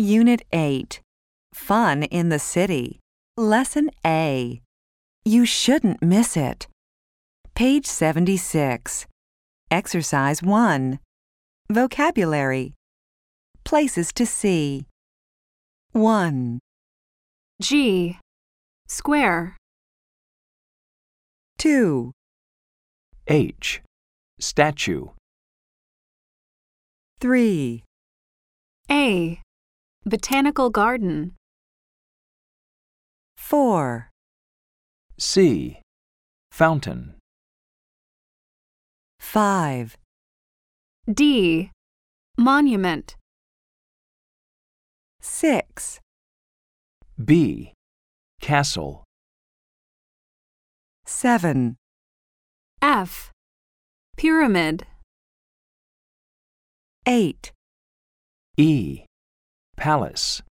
Unit 8. Fun in the City. Lesson A. You shouldn't miss it. Page 76. Exercise 1. Vocabulary. Places to see. 1, G. Square. 2, H. Statue. 3, A. Botanical garden. 4, C. Fountain. 5, D. Monument. 6, B. Castle. 7, F. Pyramid. 8, E. Palace.